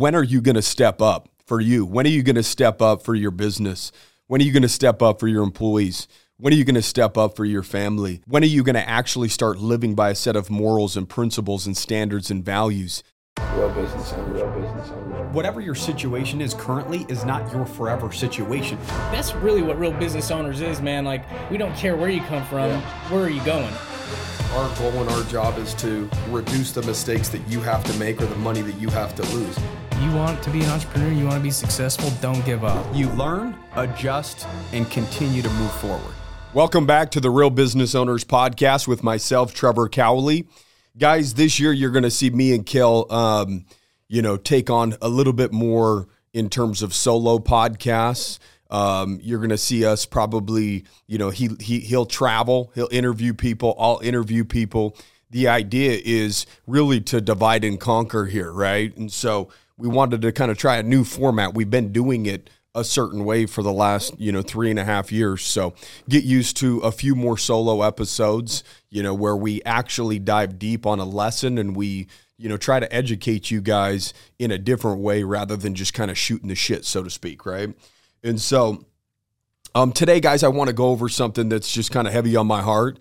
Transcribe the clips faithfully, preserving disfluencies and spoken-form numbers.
when are you going to step up for you? When are you going to step up for your business? When are you going to step up for your employees? When are you going to step up for your family? When are you going to actually start living by a set of morals and principles and standards and values? Real business owner, real business owner. Whatever your situation is currently is not your forever situation. That's really what real business owners is, man. Like, we don't care where you come from, yeah. Where are you going? Our goal and our job is to reduce the mistakes that you have to make or the money that you have to lose. You want to be an entrepreneur, you want to be successful, don't give up. You learn, adjust, and continue to move forward. Welcome back to the Real Business Owners Podcast with myself, Trevor Cowley. Guys, this year you're going to see me and Kel, um, you know, take on a little bit more in terms of solo podcasts. Um, you're going to see us probably, you know, he, he, he'll travel, he'll interview people, I'll interview people. The idea is really to divide and conquer here, right? And so we wanted to kind of try a new format. We've been doing it a certain way for the last, you know, three and a half years. So get used to a few more solo episodes, you know, where we actually dive deep on a lesson and we, you know, try to educate you guys in a different way rather than just kind of shooting the shit, so to speak, right? And so um, today, guys, I want to go over something that's just kind of heavy on my heart.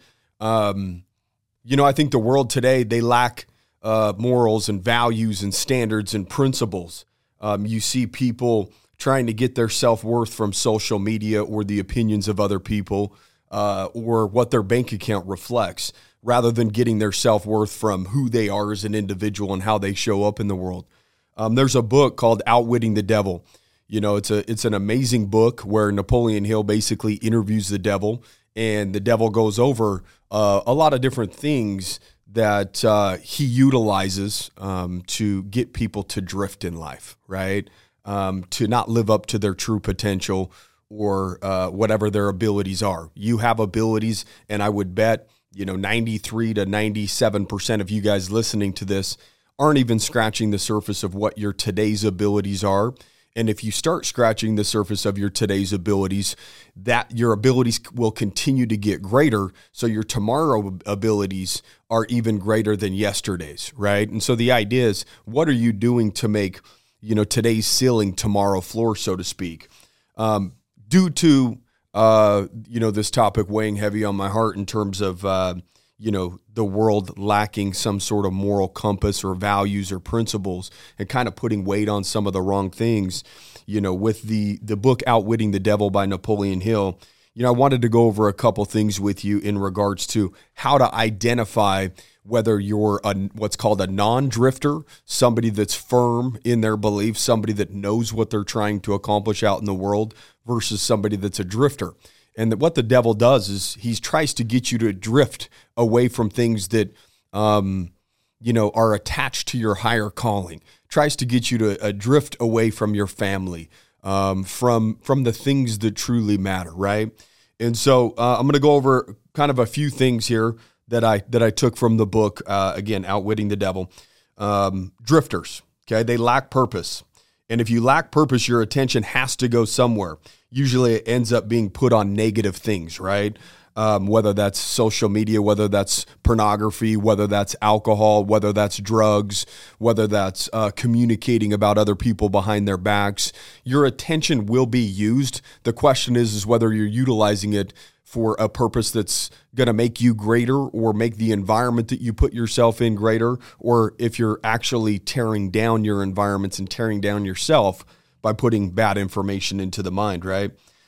Um, you know, I think the world today, they lack uh, morals and values and standards and principles. Um, you see people trying to get their self-worth from social media or the opinions of other people uh, or what their bank account reflects, rather than getting their self-worth from who they are as an individual and how they show up in the world. Um, there's a book called Outwitting the Devil. You know, it's a it's an amazing book where Napoleon Hill basically interviews the devil, and the devil goes over uh, a lot of different things that uh, he utilizes um, to get people to drift in life, right? Um, to not live up to their true potential or uh, whatever their abilities are. You have abilities, and I would bet, you know, ninety-three to ninety-seven percent of you guys listening to this aren't even scratching the surface of what your today's abilities are. And if you start scratching the surface of your today's abilities, that your abilities will continue to get greater. So your tomorrow abilities are even greater than yesterday's, right? And so the idea is, what are you doing to make, you know, today's ceiling tomorrow floor, so to speak? Um, due to, uh, you know, this topic weighing heavy on my heart in terms of, uh, you know, the world lacking some sort of moral compass or values or principles and kind of putting weight on some of the wrong things, you know, with the, the book Outwitting the Devil by Napoleon Hill, you know, I wanted to go over a couple things with you in regards to how to identify whether you're a, what's called a non-drifter, somebody that's firm in their beliefs, somebody that knows what they're trying to accomplish out in the world, versus somebody that's a drifter. And that what the devil does is he tries to get you to drift away from things that, um, you know, are attached to your higher calling, tries to get you to uh, drift away from your family, um, from, from the things that truly matter, right? And so uh, I'm going to go over kind of a few things here that I that I took from the book, uh, again, Outwitting the Devil. Um, drifters, okay, they lack purpose. And if you lack purpose, your attention has to go somewhere. Usually it ends up being put on negative things, right? Um, whether that's social media, whether that's pornography, whether that's alcohol, whether that's drugs, whether that's uh, communicating about other people behind their backs. Your attention will be used. The question is, is whether you're utilizing it for a purpose that's going to make you greater or make the environment that you put yourself in greater, or if you're actually tearing down your environments and tearing down yourself by putting bad information into the mind, right?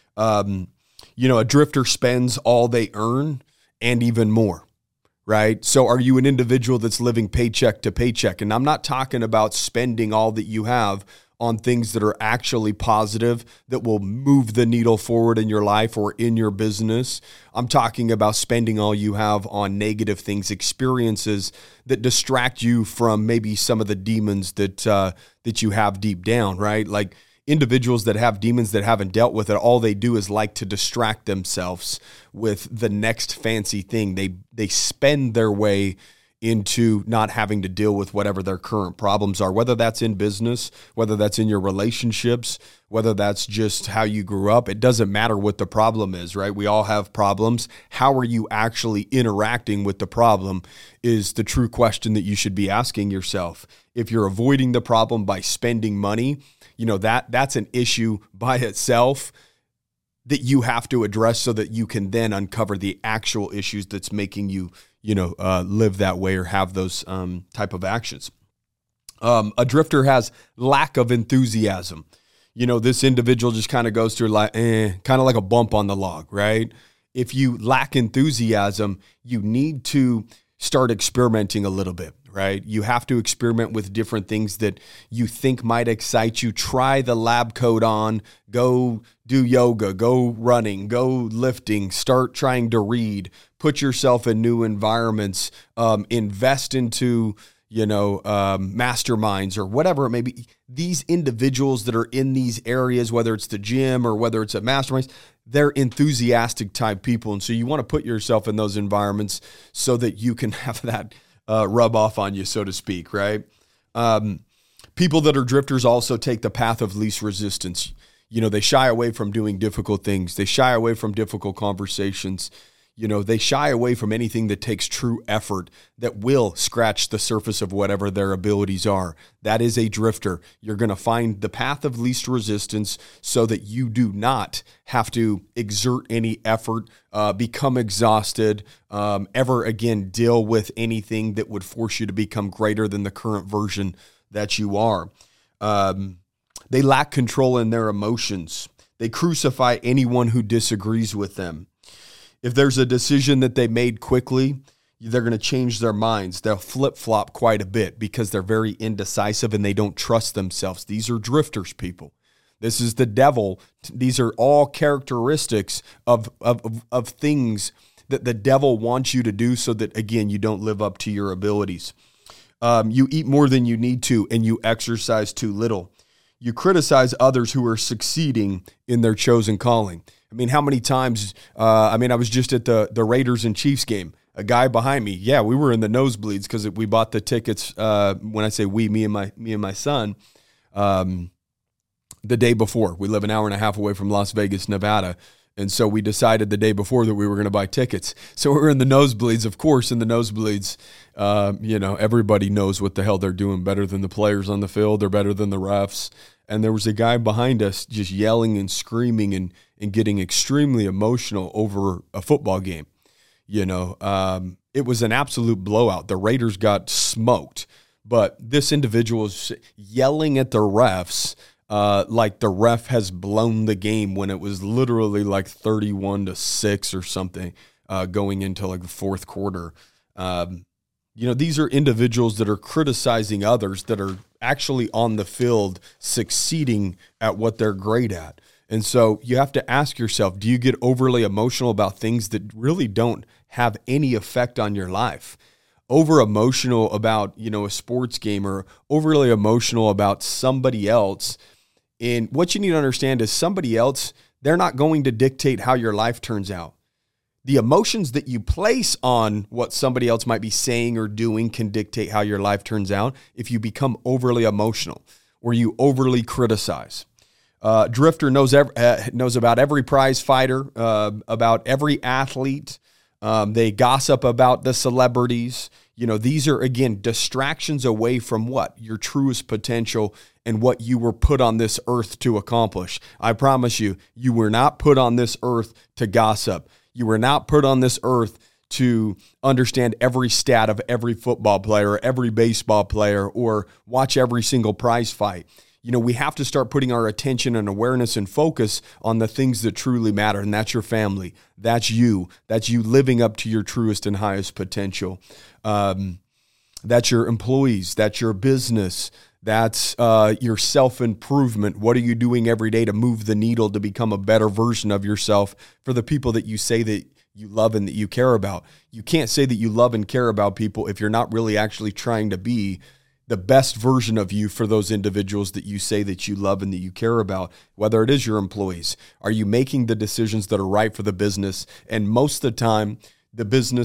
Um, you know, a drifter spends all they earn and even more, right? So are you an individual that's living paycheck to paycheck? And I'm not talking about spending all that you have on things that are actually positive, that will move the needle forward in your life or in your business. I'm talking about spending all you have on negative things, experiences that distract you from maybe some of the demons that uh, that you have deep down, right? Like individuals that have demons that haven't dealt with it, all they do is like to distract themselves with the next fancy thing. They they spend their way into not having to deal with whatever their current problems are, whether that's in business, whether that's in your relationships, whether that's just how you grew up. It doesn't matter what the problem is, right? We all have problems. How are you actually interacting with the problem is the true question that you should be asking yourself. If you're avoiding the problem by spending money, you know, that that's an issue by itself that you have to address so that you can then uncover the actual issues that's making you, you know, uh, live that way or have those um, type of actions. Um, a drifter has lack of enthusiasm. You know, this individual just kind of goes through like, eh, kind of like a bump on the log, right? If you lack enthusiasm, you need to start experimenting a little bit, right? You have to experiment with different things that you think might excite you. Try the lab coat on, go do yoga, go running, go lifting, start trying to read, put yourself in new environments, um, invest into, you know, um, masterminds or whatever it may be. These individuals that are in these areas, whether it's the gym or whether it's at masterminds, they're enthusiastic type people. And so you want to put yourself in those environments so that you can have that uh, rub off on you, so to speak, right? Um, people that are drifters also take the path of least resistance. You know, they shy away from doing difficult things. They shy away from difficult conversations. You know, they shy away from anything that takes true effort that will scratch the surface of whatever their abilities are. That is a drifter. You're going to find the path of least resistance so that you do not have to exert any effort, uh, become exhausted, um, ever again deal with anything that would force you to become greater than the current version that you are. Um, they lack control in their emotions. They crucify anyone who disagrees with them. If there's a decision that they made quickly, they're going to change their minds. They'll flip-flop quite a bit because they're very indecisive and they don't trust themselves. These are drifters, people. This is the devil. These are all characteristics of, of, of things that the devil wants you to do so that, again, you don't live up to your abilities. Um, you eat more than you need to and you exercise too little. You criticize others who are succeeding in their chosen calling. I mean, how many times, uh, I mean, I was just at the, the Raiders and Chiefs game. A guy behind me, yeah, we were in the nosebleeds because we bought the tickets, uh, when I say we, me and my me and my son, um, the day before. We live an hour and a half away from Las Vegas, Nevada. And so we decided the day before that we were going to buy tickets. So we were in the nosebleeds. Of course, in the nosebleeds, uh, you know, everybody knows what the hell they're doing better than the players on the field. They're better than the refs. And there was a guy behind us just yelling and screaming and, and getting extremely emotional over a football game. You know, um, it was an absolute blowout. The Raiders got smoked. But this individual was yelling at the refs uh, like the ref has blown the game when it was literally like thirty-one to six or something uh, going into like the fourth quarter. Um, you know, these are individuals that are criticizing others that are actually on the field succeeding at what they're great at. And so you have to ask yourself, do you get overly emotional about things that really don't have any effect on your life? Over emotional about, you know, a sports game or overly emotional about somebody else. And what you need to understand is somebody else, they're not going to dictate how your life turns out. The emotions that you place on what somebody else might be saying or doing can dictate how your life turns out if you become overly emotional or you overly criticize. Uh, Drifter knows every, uh, knows about every prize fighter, uh, about every athlete. Um, they gossip about the celebrities. You know, these are, again, distractions away from what? Your truest potential and what you were put on this earth to accomplish. I promise you, you were not put on this earth to gossip. You were not put on this earth to understand every stat of every football player or every baseball player or watch every single prize fight. You know, we have to start putting our attention and awareness and focus on the things that truly matter, and that's your family. That's you. That's you living up to your truest and highest potential. Um, that's your employees. That's your business. That's uh, your self-improvement. What are you doing every day to move the needle to become a better version of yourself for the people that you say that you love and that you care about? You can't say that you love and care about people if you're not really actually trying to be the best version of you for those individuals that you say that you love and that you care about, whether it is your employees. Are you making the decisions that are right for the business? And most of the time, the business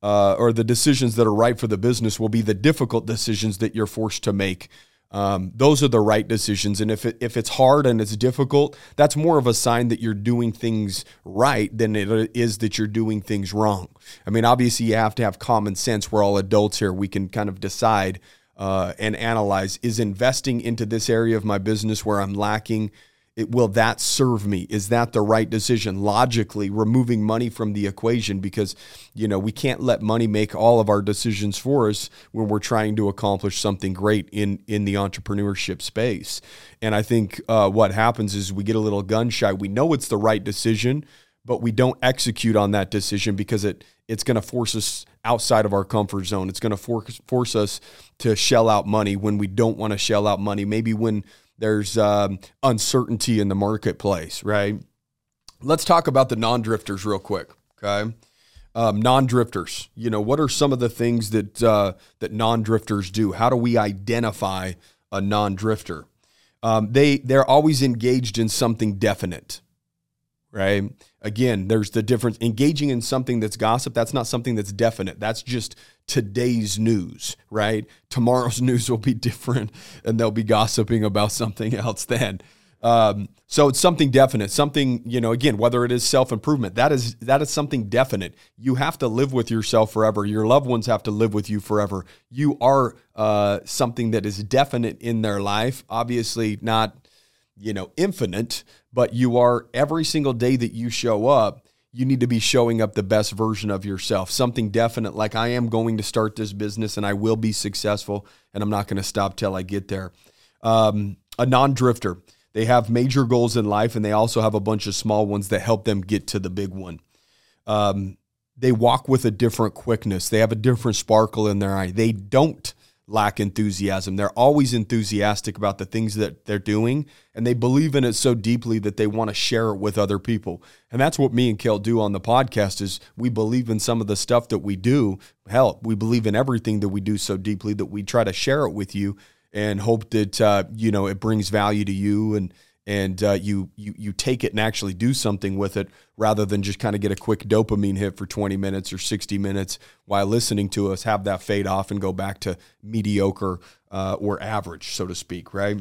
uh, or the decisions that are right for the business will be the difficult decisions that you're forced to make. Um, those are the right decisions. And if it, if it's hard and it's difficult, that's more of a sign that you're doing things right than it is that you're doing things wrong. I mean, obviously you have to have common sense. We're all adults here. We can kind of decide uh, and analyze, is investing into this area of my business where I'm lacking, it, will that serve me? Is that the right decision? Logically, removing money from the equation, because, you know, we can't let money make all of our decisions for us when we're trying to accomplish something great in, in the entrepreneurship space. And I think uh, what happens is we get a little gun shy. We know it's the right decision, but we don't execute on that decision because it it's going to force us outside of our comfort zone. It's going to force force us to shell out money when we don't want to shell out money. Maybe when there's um, uncertainty in the marketplace, right? Let's talk about the non-drifters real quick, okay? Um, non-drifters, you know, what are some of the things that uh, that non-drifters do? How do we identify a non-drifter? Um, they, they're always engaged in something definite, right? Again, there's the difference. Engaging in something that's gossip, that's not something that's definite. That's just today's news, right? Tomorrow's news will be different, and they'll be gossiping about something else then. Um, so it's something definite, something, you know, again, whether it is self-improvement, that is, that is something definite. You have to live with yourself forever. Your loved ones have to live with you forever. You are uh, something that is definite in their life, obviously not, you know, infinite, but you are, every single day that you show up, you need to be showing up the best version of yourself. Something definite, like I am going to start this business and I will be successful and I'm not going to stop till I get there. Um, a non-drifter, they have major goals in life and they also have a bunch of small ones that help them get to the big one. Um, they walk with a different quickness. They have a different sparkle in their eye. They don't lack enthusiasm. They're always enthusiastic about the things that they're doing, and they believe in it so deeply that they want to share it with other people. And that's what me and Kel do on the podcast, is we believe in some of the stuff that we do. Hell, we believe in everything that we do so deeply that we try to share it with you and hope that, uh, you know, it brings value to you and and uh, you, you you take it and actually do something with it, rather than just kind of get a quick dopamine hit for twenty minutes or sixty minutes while listening to us, have that fade off and go back to mediocre uh, or average, so to speak, right?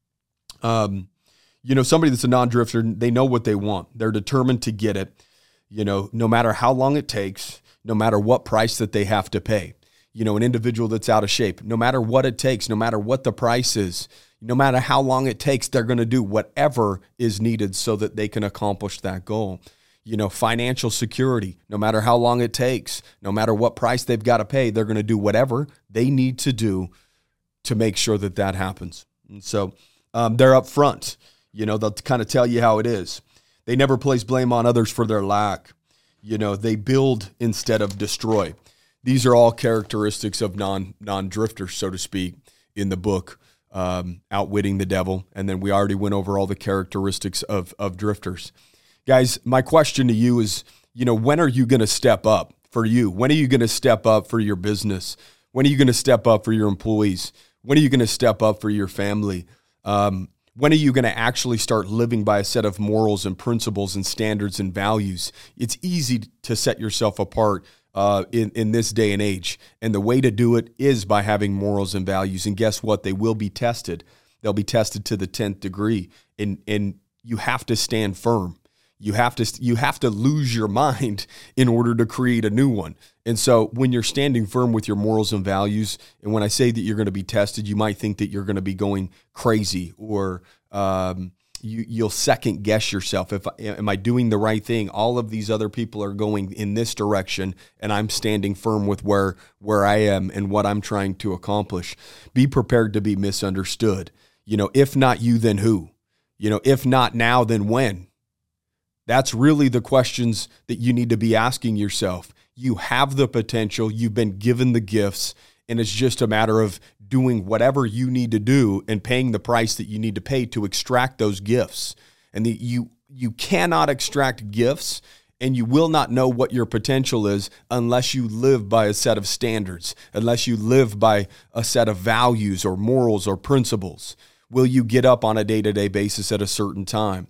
Um, you know, somebody that's a non-drifter, they know what they want. They're determined to get it, you know, no matter how long it takes, no matter what price that they have to pay. You know, an individual that's out of shape, no matter what it takes, no matter what the price is, no matter how long it takes, they're going to do whatever is needed so that they can accomplish that goal. You know, financial security, no matter how long it takes, no matter what price they've got to pay, they're going to do whatever they need to do to make sure that that happens. And so um, they're up front. You know, they'll kind of tell you how it is. They never place blame on others for their lack. You know, they build instead of destroy. These are all characteristics of non, non-drifters, so to speak, in the book, um, Outwitting the Devil. And then we already went over all the characteristics of, of drifters. Guys, my question to you is, you know, when are you going to step up for you? When are you going to step up for your business? When are you going to step up for your employees? When are you going to step up for your family? Um, when are you going to actually start living by a set of morals and principles and standards and values? It's easy to set yourself apart Uh, in, in this day and age. And the way to do it is by having morals and values. And guess what? They will be tested. They'll be tested to the tenth degree. And, and you have to stand firm. You have to, you have to lose your mind in order to create a new one. And so when you're standing firm with your morals and values, and when I say that you're going to be tested, you might think that you're going to be going crazy, or um, You, you'll second guess yourself. If am I doing the right thing? All of these other people are going in this direction, and I'm standing firm with where where I am and what I'm trying to accomplish. Be prepared to be misunderstood. You know, if not you, then who? You know, if not now, then when? That's really the questions that you need to be asking yourself. You have the potential. You've been given the gifts, and it's just a matter of doing whatever you need to do and paying the price that you need to pay to extract those gifts. And the, you you cannot extract gifts, and you will not know what your potential is unless you live by a set of standards, unless you live by a set of values or morals or principles. Will you get up on a day-to-day basis at a certain time?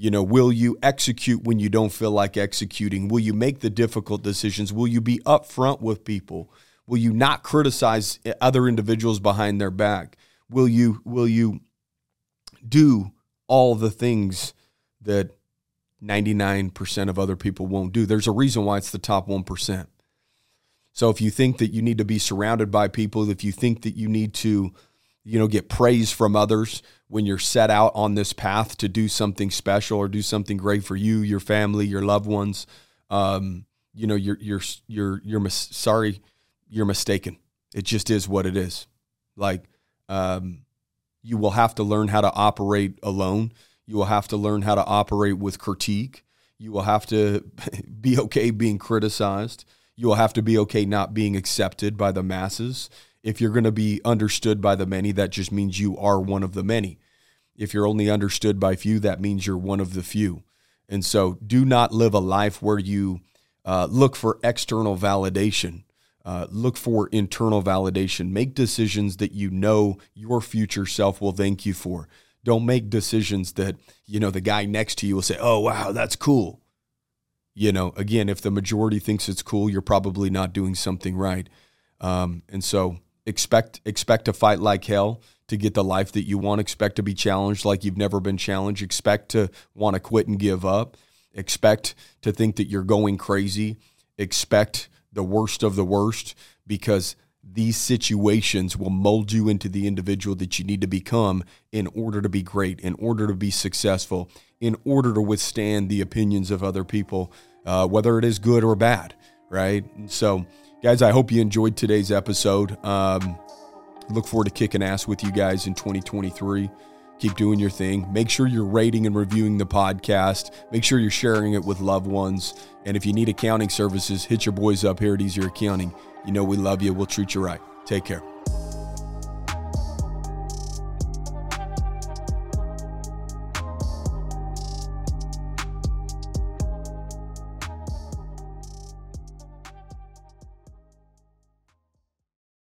You know, will you execute when you don't feel like executing? Will you make the difficult decisions? Will you be upfront with people? Will you not criticize other individuals behind their back? Will you will you do all the things that ninety-nine percent of other people won't do? There's a reason why it's the top one percent. So if you think that you need to be surrounded by people, if you think that you need to, you know, get praise from others when you're set out on this path to do something special or do something great for you, your family, your loved ones, um, you know, you're you're you're you're mis- sorry, you're mistaken. It just is what it is. Like, um, you will have to learn how to operate alone. You will have to learn how to operate with critique. You will have to be okay being criticized. You will have to be okay not being accepted by the masses. If you're going to be understood by the many, that just means you are one of the many. If you're only understood by few, that means you're one of the few. And so do not live a life where you uh, look for external validation. Uh, look for internal validation. Make decisions that you know your future self will thank you for. Don't make decisions that, you know, the guy next to you will say, oh, wow, that's cool. You know, again, if the majority thinks it's cool, you're probably not doing something right. Um, and so expect expect to fight like hell to get the life that you want. Expect to be challenged like you've never been challenged. Expect to want to quit and give up. Expect to think that you're going crazy. Expect the worst of the worst, because these situations will mold you into the individual that you need to become in order to be great, in order to be successful, in order to withstand the opinions of other people, uh, whether it is good or bad, right? And so, guys, I hope you enjoyed today's episode. Um, look forward to kicking ass with you guys in twenty twenty-three. Keep doing your thing. Make sure you're rating and reviewing the podcast. Make sure you're sharing it with loved ones. And if you need accounting services, hit your boys up here at Easier Accounting. You know we love you. We'll treat you right. Take care.